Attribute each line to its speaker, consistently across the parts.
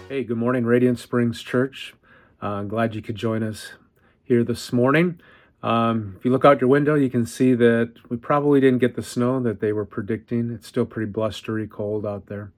Speaker 1: Hey, good morning, Radiant Springs Church. I'm glad you could join us here this morning. If you look out your window, you can see that we probably didn't get the snow that they were predicting. It's still pretty blustery cold out there.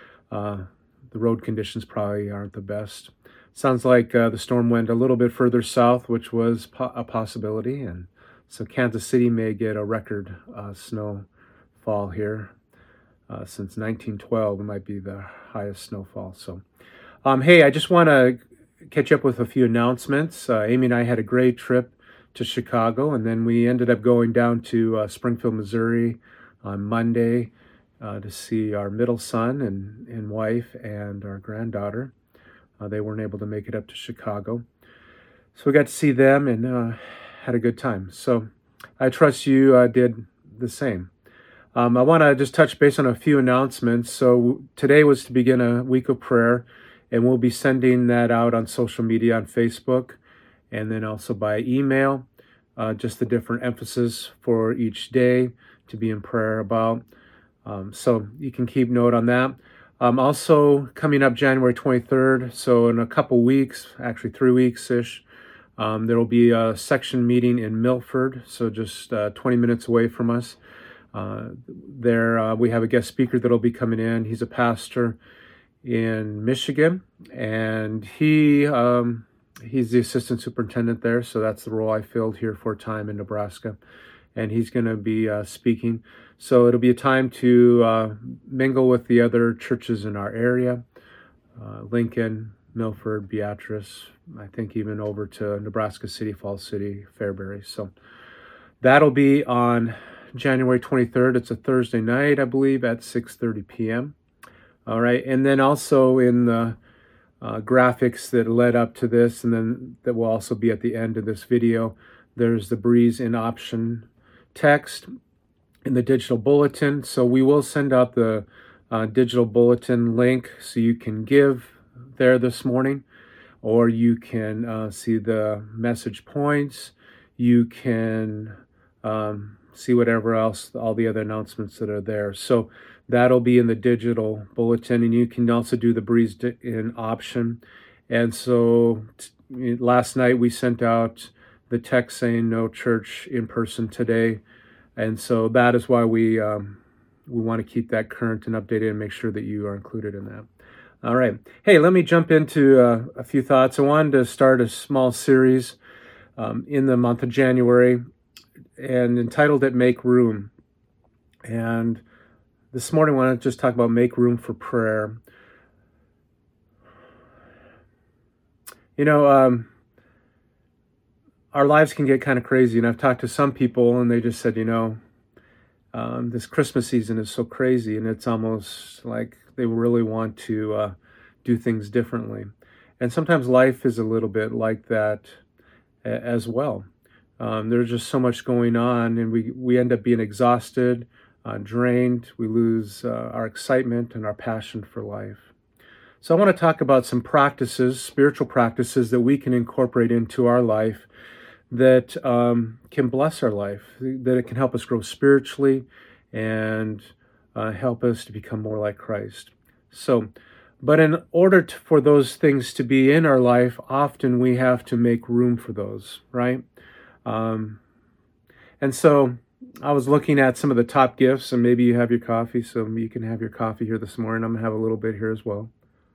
Speaker 1: The road conditions probably aren't the best. Sounds like the storm went a little bit further south, which was a possibility. And so Kansas City may get a record snowfall here. Since 1912, it might be the highest snowfall. Hey, I just want to catch up with a few announcements. Amy and I had a great trip to Chicago, and then we ended up going down to Springfield, Missouri on Monday to see our middle son and wife and our granddaughter. They weren't able to make it up to Chicago. So we got to see them and had a good time. So I trust you did the same. I want to just touch base on a few announcements. So today was to begin a week of prayer, and we'll be sending that out on social media, on Facebook, and then also by email, just the different emphasis for each day to be in prayer about. So you can keep note on that. Also coming up January 23rd, so in a couple weeks, actually 3 weeks-ish, there will be a section meeting in Milford, so just 20 minutes away from us. There we have a guest speaker that'll be coming in. He's a pastor in Michigan, and he's the assistant superintendent there, so that's the role I filled here for a time in Nebraska, and he's going to be speaking. So it'll be a time to mingle with the other churches in our area, Lincoln, Milford, Beatrice, I think even over to Nebraska City, Falls City, Fairbury. So that'll be on January 23rd. It's a Thursday night, I believe, at 6:30 p.m. All right, and then also in the graphics that led up to this, and then that will also be at the end of this video, there's the Breeze in option text in the digital bulletin. So we will send out the digital bulletin link so you can give there this morning, or you can see the message points. You can see whatever else, all the other announcements that are there. So that'll be in the digital bulletin, and you can also do the Breeze in option. And so last night we sent out the text saying no church in person today, and so that is why we want to keep that current and updated and make sure that you are included in that. All right. Hey, let me jump into a few thoughts. I wanted to start a small series in the month of January and entitled it Make Room. And this morning I want to just talk about make room for prayer. You know, our lives can get kind of crazy, and I've talked to some people and they just said, this Christmas season is so crazy, and it's almost like they really want to do things differently. And sometimes life is a little bit like that as well. There's just so much going on, and we end up being exhausted, drained. We lose our excitement and our passion for life. So I want to talk about some practices, spiritual practices that we can incorporate into our life that can bless our life, that it can help us grow spiritually and help us to become more like Christ. But in order for those things to be in our life, often we have to make room for those, right? And so I was looking at some of the top gifts, and maybe you have your coffee, so you can have your coffee here this morning. I'm going to have a little bit here as well.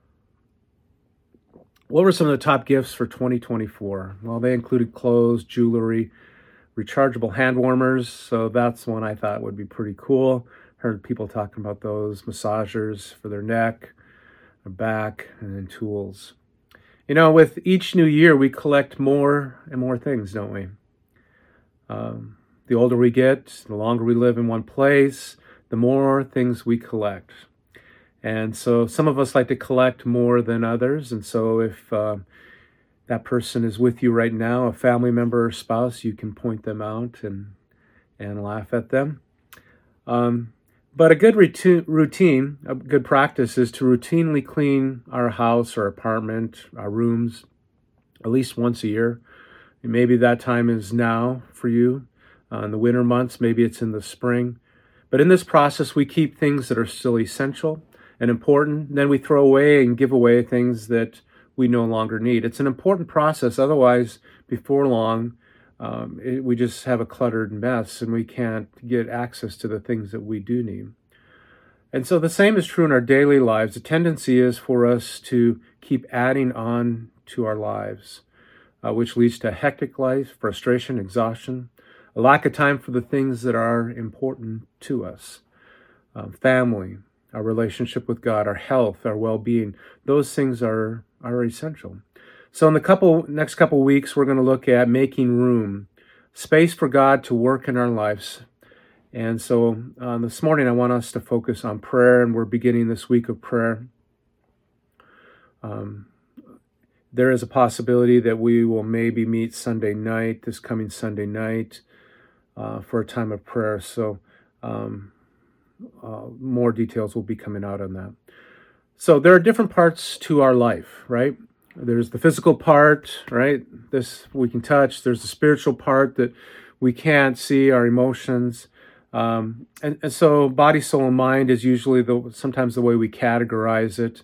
Speaker 1: What were some of the top gifts for 2024? Well, they included clothes, jewelry, rechargeable hand warmers. So that's one I thought would be pretty cool. Heard people talking about those, massagers for their neck, their back, and then tools. With each new year, we collect more and more things, don't we? The older we get, the longer we live in one place, the more things we collect. And so some of us like to collect more than others. And so if that person is with you right now, a family member or spouse, you can point them out and laugh at them. But a good routine, a good practice is to routinely clean our house or apartment, our rooms, at least once a year. And maybe that time is now for you. In the winter months, maybe it's in the spring. But in this process, we keep things that are still essential, and important. Then we throw away and give away things that we no longer need. It's an important process. Otherwise, before long, we just have a cluttered mess and we can't get access to the things that we do need. And so the same is true in our daily lives. The tendency is for us to keep adding on to our lives, which leads to a hectic life, frustration, exhaustion, a lack of time for the things that are important to us. Family, our relationship with God, our health, our well-being, those things are essential. So in the next couple weeks, we're going to look at making room, space for God to work in our lives. And so this morning, I want us to focus on prayer, and we're beginning this week of prayer. There is a possibility that we will maybe meet this coming Sunday night, for a time of prayer. So more details will be coming out on that. So there are different parts to our life, right? There's the physical part, right? This we can touch. There's the spiritual part that we can't see, our emotions. And so body, soul, and mind is usually sometimes the way we categorize it.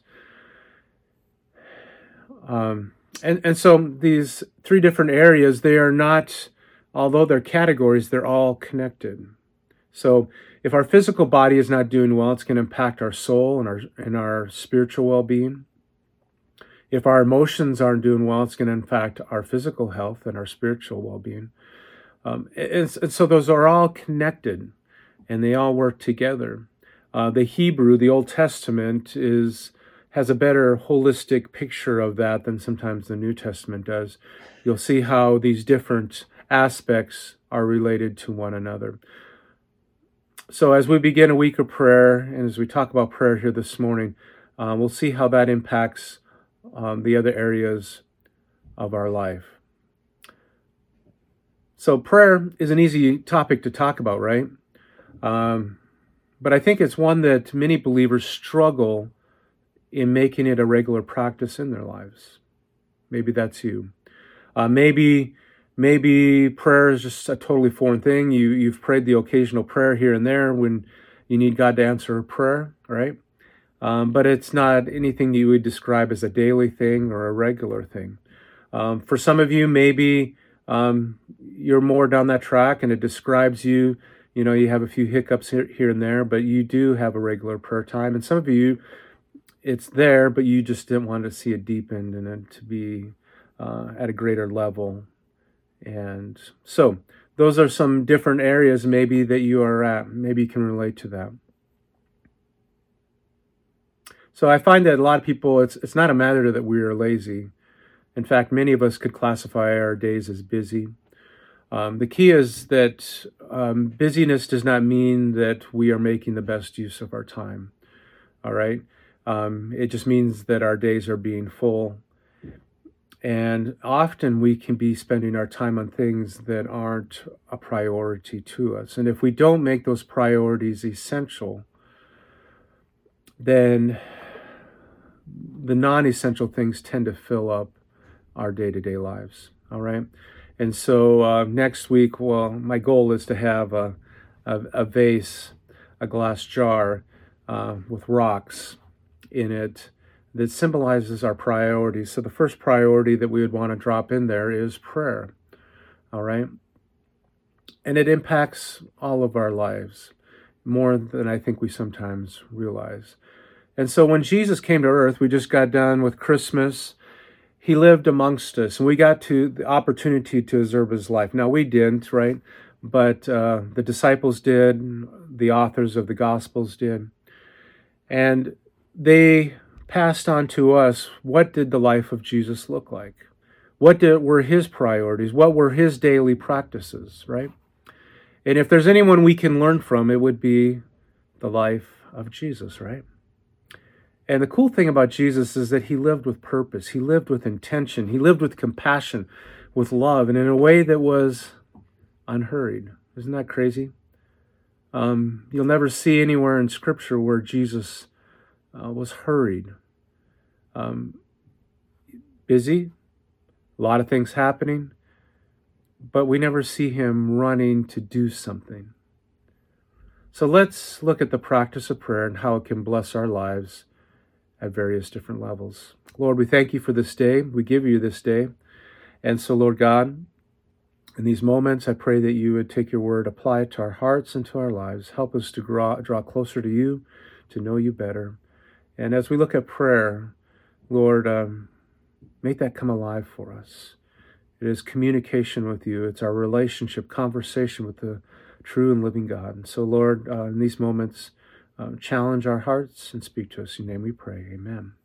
Speaker 1: And so these three different areas, they are not, although they're categories, they're all connected. So if our physical body is not doing well, it's going to impact our soul and our spiritual well-being. If our emotions aren't doing well, it's going to impact our physical health and our spiritual well-being. And so those are all connected, and they all work together. The Hebrew, the Old Testament, has a better holistic picture of that than sometimes the New Testament does. You'll see how these different aspects are related to one another. So as we begin a week of prayer, and as we talk about prayer here this morning, we'll see how that impacts the other areas of our life. So prayer is an easy topic to talk about, right? But I think it's one that many believers struggle in making it a regular practice in their lives. Maybe that's you. Maybe prayer is just a totally foreign thing. You've prayed the occasional prayer here and there when you need God to answer a prayer, right? But it's not anything you would describe as a daily thing or a regular thing. For some of you, maybe you're more down that track and it describes you. You know, you have a few hiccups here and there, but you do have a regular prayer time. And some of you, it's there, but you just didn't want to see it deepened and it to be at a greater level. And so those are some different areas maybe that you are at. Maybe you can relate to that. So I find that a lot of people, it's not a matter that we are lazy. In fact, many of us could classify our days as busy. The key is that busyness does not mean that we are making the best use of our time. All right? It just means that our days are being full. And often we can be spending our time on things that aren't a priority to us. And if we don't make those priorities essential, then the non-essential things tend to fill up our day-to-day lives. All right? And so next week, well, my goal is to have a vase, a glass jar with rocks in it that symbolizes our priorities. So the first priority that we would want to drop in there is prayer, all right? And it impacts all of our lives more than I think we sometimes realize. And so when Jesus came to earth, we just got done with Christmas. He lived amongst us, and we got to the opportunity to observe his life. Now, we didn't, right? But the disciples did, the authors of the Gospels did. And they passed on to us, what did the life of Jesus look like? What were his priorities? What were his daily practices, right? And if there's anyone we can learn from, it would be the life of Jesus, right? And the cool thing about Jesus is that he lived with purpose. He lived with intention. He lived with compassion, with love, and in a way that was unhurried. Isn't that crazy? You'll never see anywhere in Scripture where Jesus was hurried. Busy, a lot of things happening, but we never see him running to do something. So let's look at the practice of prayer and how it can bless our lives at various different levels. Lord, we thank you for this day. We give you this day. And so, Lord God, in these moments, I pray that you would take your word, apply it to our hearts and to our lives. Help us to draw closer to you, to know you better. And as we look at prayer, Lord, make that come alive for us. It is communication with you. It's our relationship, conversation with the true and living God. And so, Lord, in these moments, challenge our hearts and speak to us. In your name we pray. Amen.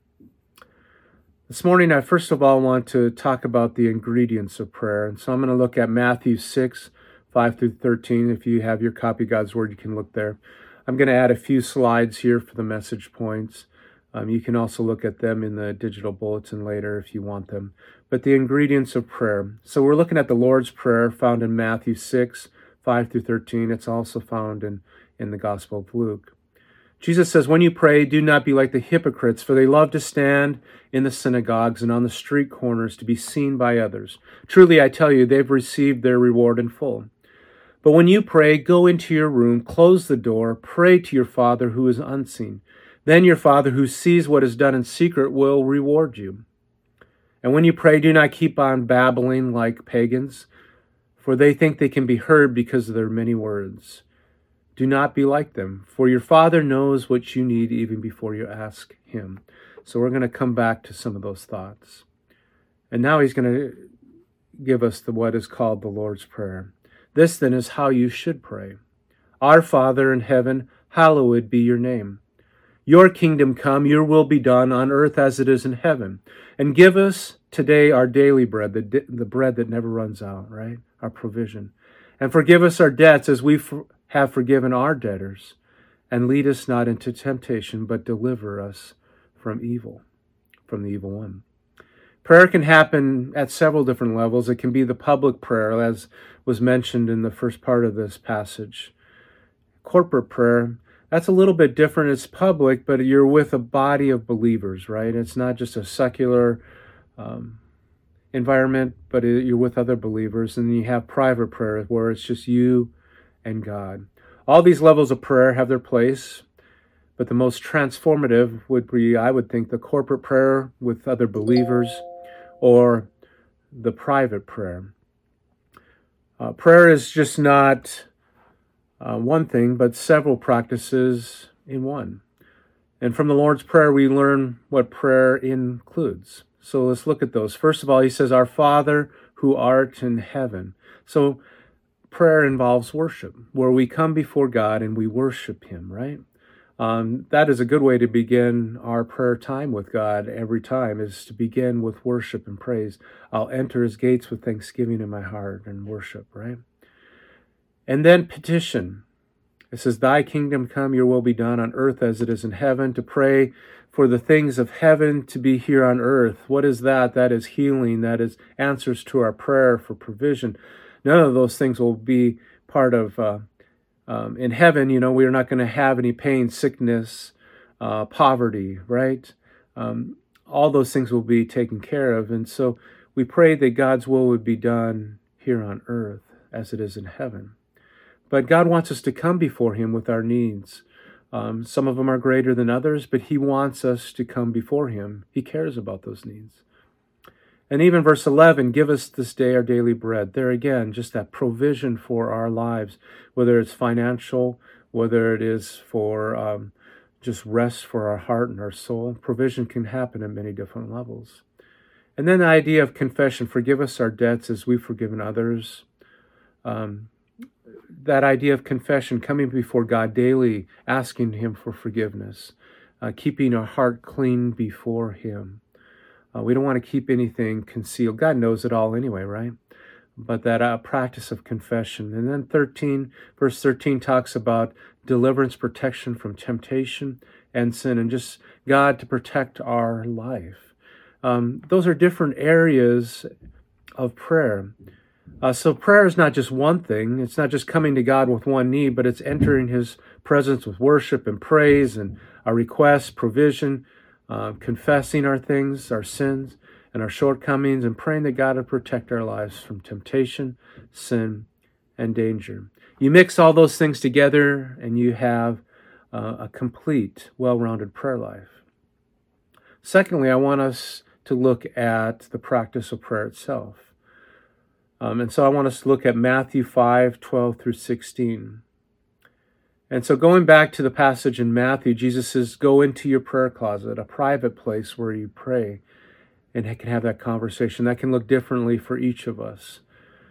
Speaker 1: This morning, I first of all want to talk about the ingredients of prayer. And so I'm going to look at Matthew 6, 5 through 13. If you have your copy of God's Word, you can look there. I'm going to add a few slides here for the message points. You can also look at them in the digital bulletin later if you want them. But the ingredients of prayer. So we're looking at the Lord's Prayer found in Matthew 6, 5 through 13. It's also found in the Gospel of Luke. Jesus says, when you pray, do not be like the hypocrites, for they love to stand in the synagogues and on the street corners to be seen by others. Truly, I tell you, they've received their reward in full. But when you pray, go into your room, close the door, pray to your Father who is unseen. Then your Father who sees what is done in secret will reward you. And when you pray, do not keep on babbling like pagans, for they think they can be heard because of their many words. Do not be like them, for your Father knows what you need even before you ask him. So we're going to come back to some of those thoughts. And now he's going to give us what is called the Lord's Prayer. This then is how you should pray. Our Father in heaven, hallowed be your name. Your kingdom come, your will be done on earth as it is in heaven. And give us today our daily bread, the bread that never runs out, right? Our provision. And forgive us our debts as we have forgiven our debtors. And lead us not into temptation, but deliver us from evil, from the evil one. Prayer can happen at several different levels. It can be the public prayer, as was mentioned in the first part of this passage. Corporate prayer, that's a little bit different. It's public, but you're with a body of believers, right? It's not just a secular environment, but you're with other believers. And then you have private prayer where it's just you and God. All these levels of prayer have their place, but the most transformative would be, I would think, the corporate prayer with other believers or the private prayer. Prayer is just not one thing, but several practices in one. And from the Lord's Prayer, we learn what prayer includes. So let's look at those. First of all, he says, Our Father who art in heaven. So prayer involves worship, where we come before God and we worship him, right? That is a good way to begin our prayer time with God every time, is to begin with worship and praise. I'll enter his gates with thanksgiving in my heart and worship, right? And then petition. It says, Thy kingdom come, your will be done on earth as it is in heaven. To pray for the things of heaven to be here on earth. What is that? That is healing. That is answers to our prayer for provision. None of those things will be part of, in heaven, we're not going to have any pain, sickness, poverty, right? All those things will be taken care of. And so we pray that God's will would be done here on earth as it is in heaven. But God wants us to come before him with our needs. Some of them are greater than others, but he wants us to come before him. He cares about those needs. And even verse 11, give us this day our daily bread. There again, just that provision for our lives, whether it's financial, whether it is for just rest for our heart and our soul. Provision can happen at many different levels. And then the idea of confession, forgive us our debts as we've forgiven others. That idea of confession, coming before God daily, asking him for forgiveness, keeping our heart clean before him. We don't want to keep anything concealed. God knows it all anyway, right? But that practice of confession. And then verse 13 talks about deliverance, protection from temptation and sin, and just God to protect our life. Those are different areas of prayer. So prayer is not just one thing. It's not just coming to God with one need, but it's entering his presence with worship and praise and our requests, provision, confessing our things, our sins, and our shortcomings, and praying that God would protect our lives from temptation, sin, and danger. You mix all those things together and you have a complete, well-rounded prayer life. Secondly, I want us to look at the practice of prayer itself. And so I want us to look at Matthew 5:12 through 16. And so going back to the passage in Matthew, Jesus says, go into your prayer closet, a private place where you pray and can have that conversation. That can look differently for each of us.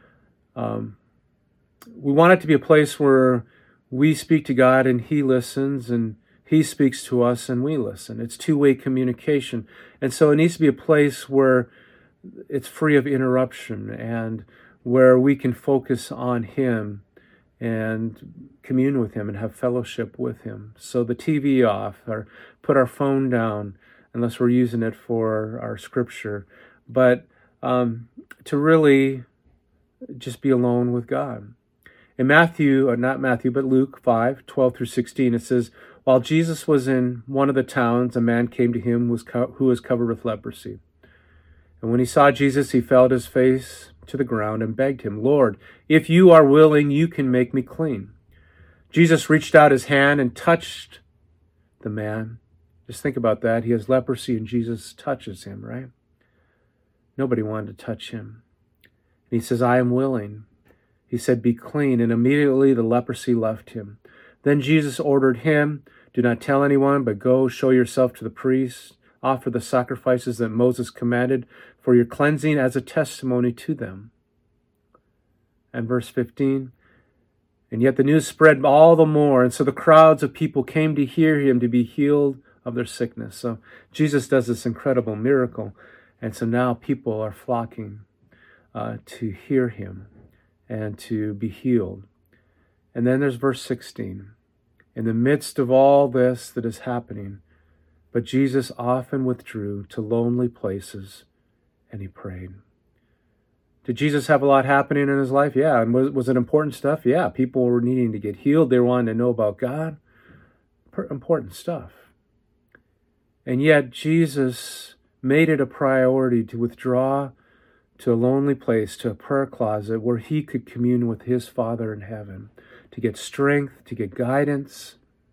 Speaker 1: We want it to be a place where we speak to God and He listens, and He speaks to us and we listen. It's two-way communication. And so it needs to be a place where it's free of interruption and where we can focus on Him and commune with Him and have fellowship with Him. So the TV off, or put our phone down unless we're using it for our scripture, but to really just be alone with God. In Matthew, or not Matthew, but Luke 5:12 through 16, it says, while Jesus was in one of the towns, a man came to him who was covered with leprosy. And when he saw Jesus, he fell at his face to the ground and begged him, Lord, if you are willing, you can make me clean. Jesus reached out his hand and touched the man. Just think about that. He has leprosy and Jesus touches him, right? Nobody wanted to touch him. And he says, I am willing. He said, be clean. And immediately the leprosy left him. Then Jesus ordered him, do not tell anyone, but go show yourself to the priest. Offer the sacrifices that Moses commanded for your cleansing as a testimony to them. And verse 15, and yet the news spread all the more, and so the crowds of people came to hear him to be healed of their sickness. So Jesus does this incredible miracle, and so now people are flocking to hear him and to be healed. And then there's verse 16. In the midst of all this that is happening, but Jesus often withdrew to lonely places and he prayed. Did Jesus have a lot happening in his life? Yeah. And was it important stuff? Yeah. People were needing to get healed. They were wanting to know about God. Important stuff. And yet Jesus made it a priority to withdraw to a lonely place, to a prayer closet where he could commune with his Father in heaven, to get strength, to get guidance,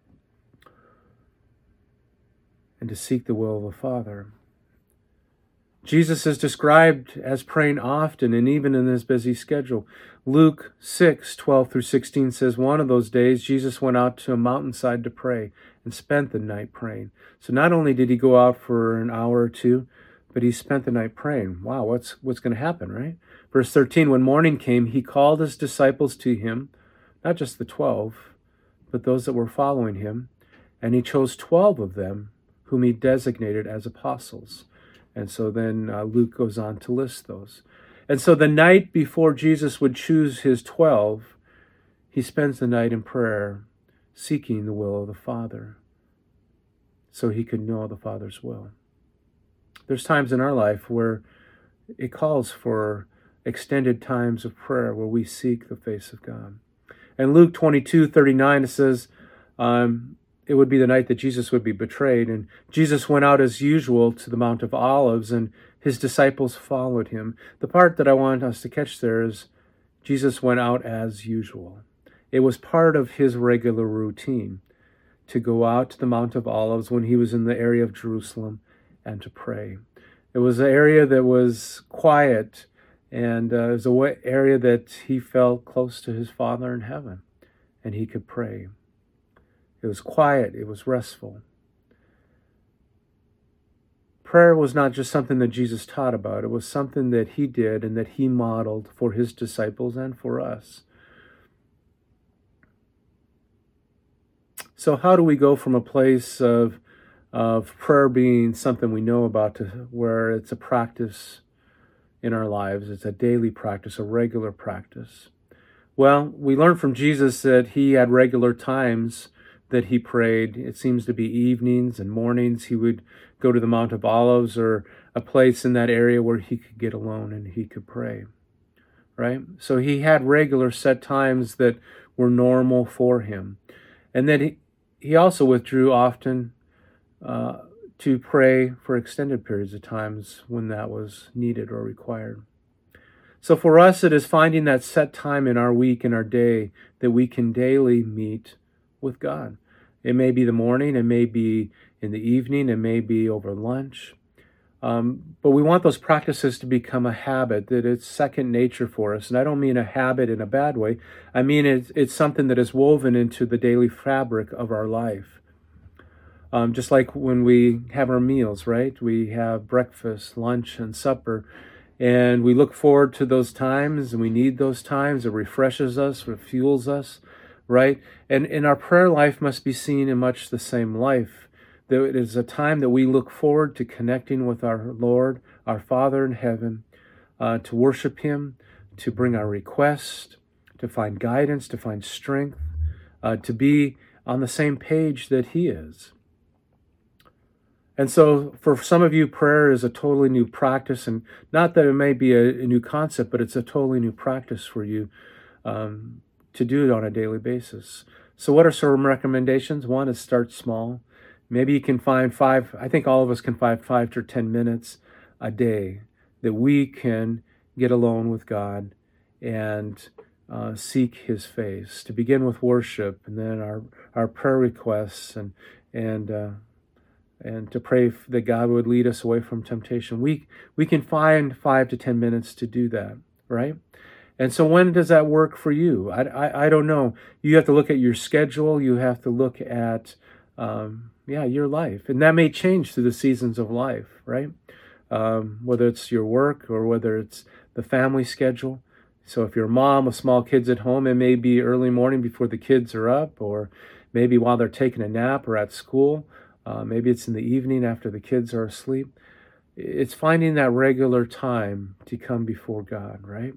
Speaker 1: and to seek the will of the Father. Jesus is described as praying often and even in his busy schedule. Luke 6:12 through 16 says, one of those days Jesus went out to a mountainside to pray and spent the night praying. So not only did he go out for an hour or two, but he spent the night praying. Wow, what's going to happen, right? Verse 13, when morning came, he called his disciples to him, not just the 12, but those that were following him, and he chose 12 of them, whom he designated as apostles. And so then Luke goes on to list those. And so the night before Jesus would choose his 12, he spends the night in prayer, seeking the will of the Father, so he could know the Father's will. There's times in our life where it calls for extended times of prayer where we seek the face of God. And Luke 22:39, it says, it would be the night that Jesus would be betrayed. And Jesus went out as usual to the Mount of Olives, and his disciples followed him. The part that I want us to catch there is Jesus went out as usual. It was part of his regular routine to go out to the Mount of Olives when he was in the area of Jerusalem and to pray. It was an area that was quiet, and it was an area that he felt close to his Father in heaven, and he could pray. It was quiet. It was restful. Prayer was not just something that Jesus taught about. It was something that he did and that he modeled for his disciples and for us. So how do we go from a place of prayer being something we know about to where it's a practice in our lives? It's a daily practice, a regular practice. Well, we learn from Jesus that he had regular times that he prayed. It seems to be evenings and mornings. He would go to the Mount of Olives or a place in that area where he could get alone and he could pray, right? So he had regular set times that were normal for him. And then he also withdrew often to pray for extended periods of times when that was needed or required. So for us, it is finding that set time in our week, in our day, that we can daily meet with God. It may be the morning, it may be in the evening, it may be over lunch. But we want those practices to become a habit, that it's second nature for us. And I don't mean a habit in a bad way. I mean it's something that is woven into the daily fabric of our life. Just like when we have our meals, right? We have breakfast, lunch, and supper. And we look forward to those times, and we need those times. It refreshes us, it fuels us, right? And our prayer life must be seen in much the same life. That it is a time that we look forward to connecting with our Lord, our Father in heaven, to worship Him, to bring our requests, to find guidance, to find strength, to be on the same page that He is. And so for some of you, prayer is a totally new practice, and not that it may be a new concept, but it's a totally new practice for you to do it on a daily basis. So what are some recommendations? One is start small. Maybe you can find 5, I think all of us can find 5 to 10 minutes a day that we can get alone with God and seek His face, to begin with worship, and then our prayer requests, and to pray that God would lead us away from temptation. We can find 5 to 10 minutes to do that, right? And so when does that work for you? I don't know. You have to look at your schedule. You have to look at, your life. And that may change through the seasons of life, right? Whether it's your work or whether it's the family schedule. So if you're a mom with small kids at home, it may be early morning before the kids are up, or maybe while they're taking a nap or at school. Maybe it's in the evening after the kids are asleep. It's finding that regular time to come before God, right?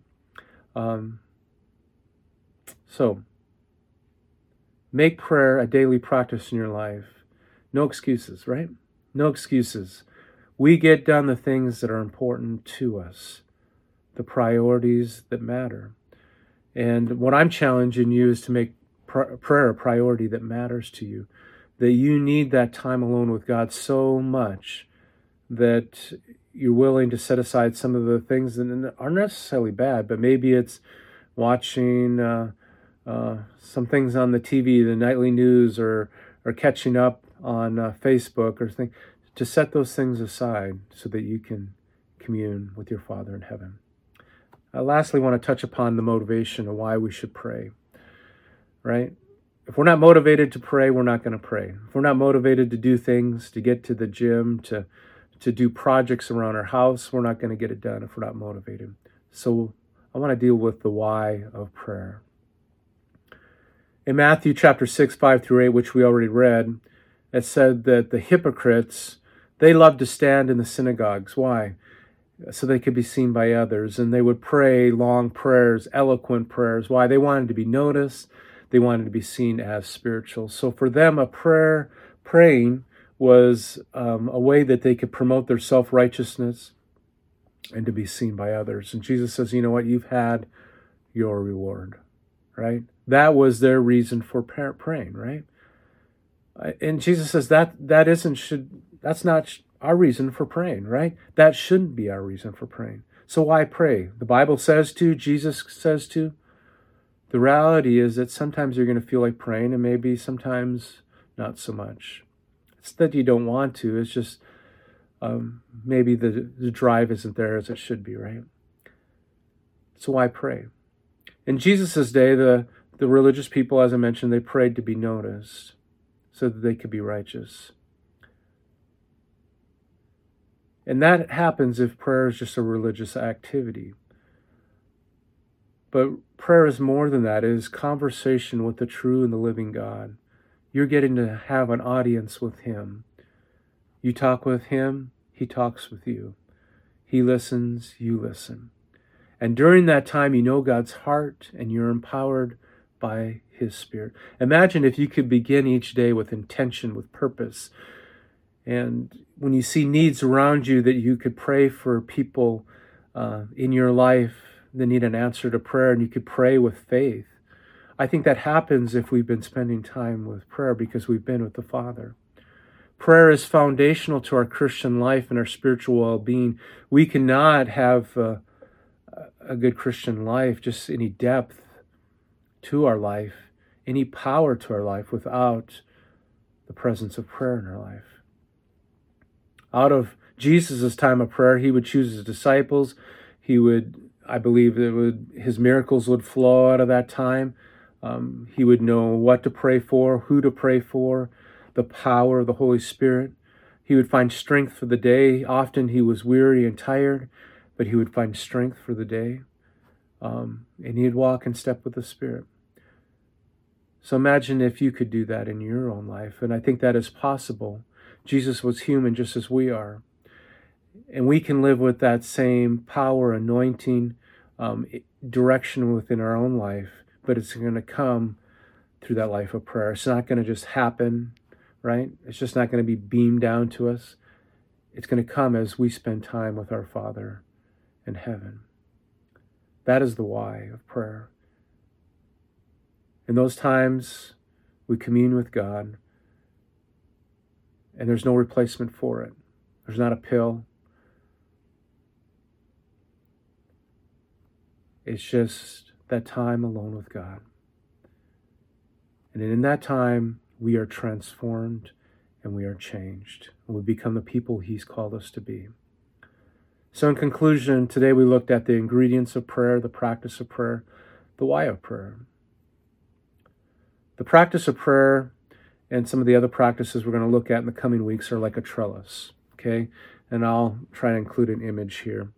Speaker 1: So make prayer a daily practice in your life. No excuses, right? No excuses. We get done the things that are important to us, the priorities that matter. And what I'm challenging you is to make prayer a priority that matters to you, that you need that time alone with God so much that you're willing to set aside some of the things that aren't necessarily bad, but maybe it's watching some things on the TV, the nightly news, or catching up on Facebook or things, to set those things aside so that you can commune with your Father in heaven. Lastly, I want to touch upon the motivation of why we should pray, right? If we're not motivated to pray, we're not going to pray. If we're not motivated to do things, to get to the gym, to do projects around our house, we're not going to get it done if we're not motivated. So I want to deal with the why of prayer. In Matthew chapter 6, 5 through 8, which we already read, it said that the hypocrites, they loved to stand in the synagogues. Why? So they could be seen by others. And they would pray long prayers, eloquent prayers. Why? They wanted to be noticed. They wanted to be seen as spiritual. So for them, praying was a way that they could promote their self-righteousness and to be seen by others. And Jesus says, you know what? You've had your reward, right? That was their reason for praying, right? And Jesus says that's not our reason for praying, right? That shouldn't be our reason for praying. So why pray? The Bible says to, Jesus says to. The reality is that sometimes you're going to feel like praying, and maybe sometimes not so much. It's that you don't want to. It's just maybe the drive isn't there as it should be, right? So why pray? In Jesus' day, the religious people, as I mentioned, they prayed to be noticed so that they could be righteous. And that happens if prayer is just a religious activity. But prayer is more than that. It is conversation with the true and the living God. You're getting to have an audience with Him. You talk with Him, He talks with you. He listens, you listen. And during that time, you know God's heart, and you're empowered by His Spirit. Imagine if you could begin each day with intention, with purpose. And when you see needs around you, that you could pray for people in your life that need an answer to prayer, and you could pray with faith. I think that happens if we've been spending time with prayer because we've been with the Father. Prayer is foundational to our Christian life and our spiritual well-being. We cannot have a good Christian life, just any depth to our life, any power to our life without the presence of prayer in our life. Out of Jesus' time of prayer, he would choose his disciples. I believe his miracles would flow out of that time. He would know what to pray for, who to pray for, the power of the Holy Spirit. He would find strength for the day. Often he was weary and tired, but he would find strength for the day. And he'd walk in step with the Spirit. So imagine if you could do that in your own life. And I think that is possible. Jesus was human just as we are. And we can live with that same power, anointing, direction within our own life. But it's going to come through that life of prayer. It's not going to just happen, right? It's just not going to be beamed down to us. It's going to come as we spend time with our Father in heaven. That is the why of prayer. In those times, we commune with God, and there's no replacement for it. There's not a pill. It's just that time alone with God. And in that time, we are transformed and we are changed. And we become the people he's called us to be. So in conclusion, today we looked at the ingredients of prayer, the practice of prayer, the why of prayer. The practice of prayer and some of the other practices we're going to look at in the coming weeks are like a trellis, okay? And I'll try to include an image here.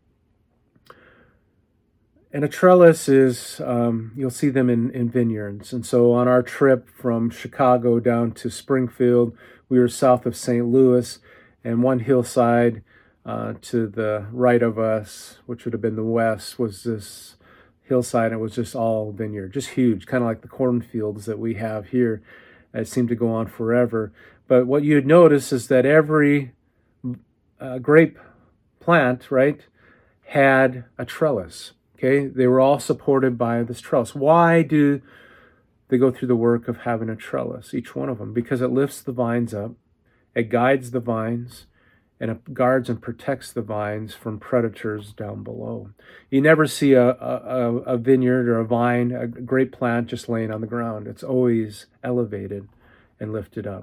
Speaker 1: And a trellis is, you'll see them in vineyards. And so on our trip from Chicago down to Springfield, we were south of St. Louis, and one hillside to the right of us, which would have been the west, was this hillside. It was just all vineyard, just huge, kind of like the cornfields that we have here. It seemed to go on forever. But what you'd notice is that every grape plant, right, had a trellis. Okay, they were all supported by this trellis. Why do they go through the work of having a trellis, each one of them? Because it lifts the vines up, it guides the vines, and it guards and protects the vines from predators down below. You never see a vineyard or a vine, a grape plant just laying on the ground. It's always elevated and lifted up.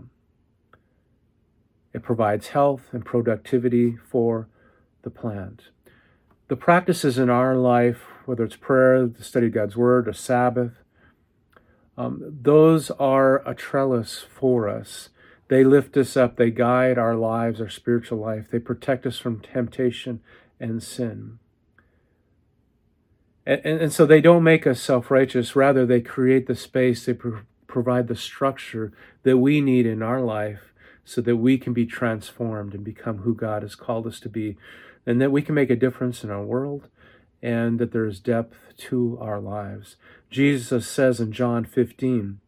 Speaker 1: It provides health and productivity for the plant. The practices in our life, whether it's prayer, the study of God's Word, a Sabbath, those are a trellis for us. They lift us up. They guide our lives, our spiritual life. They protect us from temptation and sin. And so they don't make us self-righteous. Rather, they create the space. They provide the structure that we need in our life so that we can be transformed and become who God has called us to be, and that we can make a difference in our world, and that there is depth to our lives. Jesus says in John 15,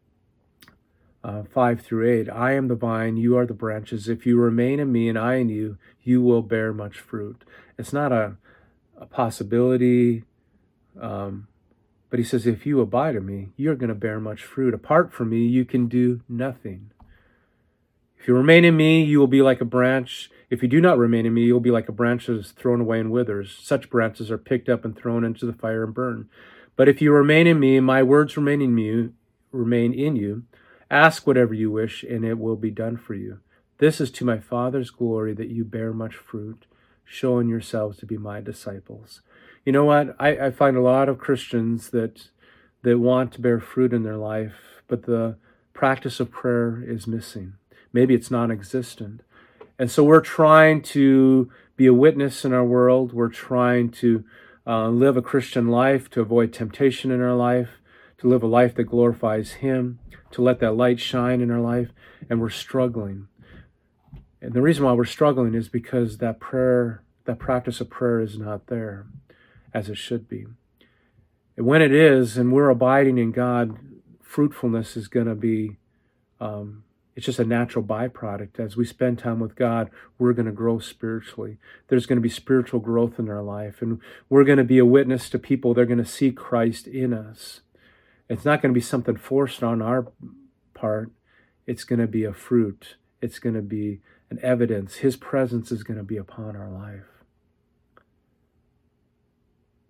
Speaker 1: 5 through 8, I am the vine, you are the branches. If you remain in me and I in you, you will bear much fruit. It's not a possibility, but he says, if you abide in me, you're going to bear much fruit. Apart from me, you can do nothing. If you remain in me, you will be like a branch. If you do not remain in me, you will be like a branch that is thrown away and withers. Such branches are picked up and thrown into the fire and burned. But if you remain in me, my words remain in you, ask whatever you wish, and it will be done for you. This is to my Father's glory, that you bear much fruit, showing yourselves to be my disciples. You know what? I find a lot of Christians that want to bear fruit in their life, but the practice of prayer is missing. Maybe it's non-existent. And so we're trying to be a witness in our world. We're trying to live a Christian life, to avoid temptation in our life, to live a life that glorifies Him, to let that light shine in our life, and we're struggling. And the reason why we're struggling is because that practice of prayer is not there as it should be. And when it is, and we're abiding in God, fruitfulness is going to be, it's just a natural byproduct. As we spend time with God, we're going to grow spiritually. There's going to be spiritual growth in our life, and we're going to be a witness to people. They're going to see Christ in us. It's not going to be something forced on our part. It's going to be a fruit. It's going to be an evidence. His presence is going to be upon our life.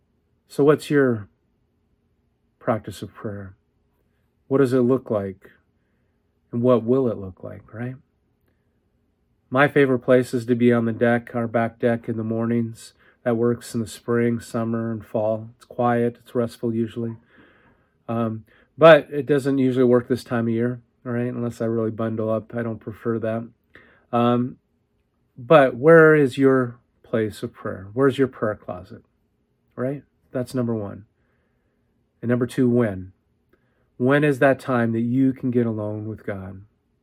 Speaker 1: So what's your practice of prayer? What does it look like? And what will it look like, right? My favorite place is to be on the deck, our back deck in the mornings. That works in the spring, summer, and fall. It's quiet, it's restful usually. But it doesn't usually work this time of year, all right, unless I really bundle up. I don't prefer that. But where is your place of prayer? Where's your prayer closet, right? That's number one. And number two, when? When is that time that you can get alone with God?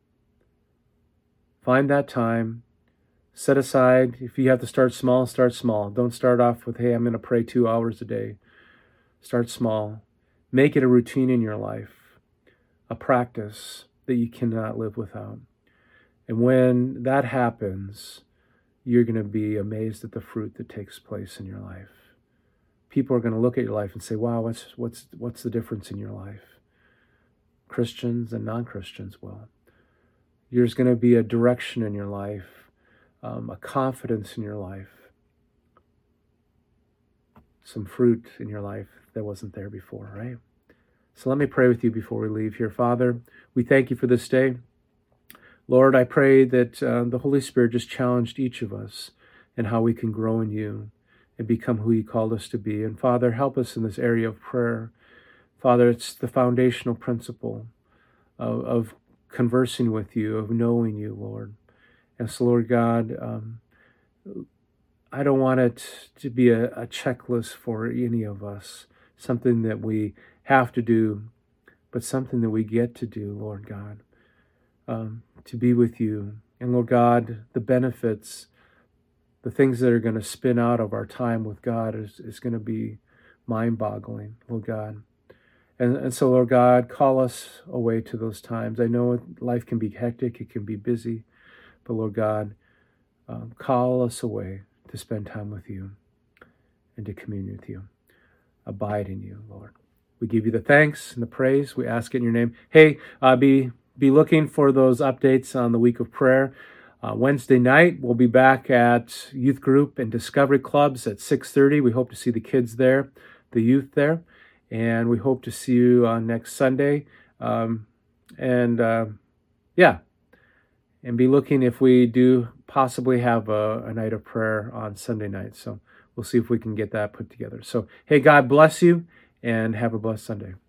Speaker 1: Find that time. Set aside, if you have to start small, start small. Don't start off with, hey, I'm going to pray 2 hours a day. Start small. Make it a routine in your life, a practice that you cannot live without. And when that happens, you're going to be amazed at the fruit that takes place in your life. People are going to look at your life and say, wow, what's the difference in your life? Christians and non-Christians will. There's going to be a direction in your life, a confidence in your life, some fruit in your life that wasn't there before, right? So let me pray with you before we leave here. Father, we thank you for this day. Lord, I pray that the Holy Spirit just challenged each of us in how we can grow in you and become who you called us to be. And Father, help us in this area of prayer. Father, it's the foundational principle of conversing with you, of knowing you, Lord. And so, Lord God, I don't want it to be a checklist for any of us, something that we have to do, but something that we get to do, Lord God, to be with you. And Lord God, the benefits, the things that are going to spin out of our time with God is going to be mind-boggling, Lord God. And so, Lord God, call us away to those times. I know life can be hectic, it can be busy, but Lord God, call us away to spend time with you and to commune with you. Abide in you, Lord. We give you the thanks and the praise. We ask it in your name. Hey, be looking for those updates on the week of prayer. Wednesday night, we'll be back at youth group and discovery clubs at 6:30. We hope to see the kids there, the youth there. And we hope to see you on next Sunday. And be looking if we do possibly have a night of prayer on Sunday night. So we'll see if we can get that put together. So, hey, God bless you and have a blessed Sunday.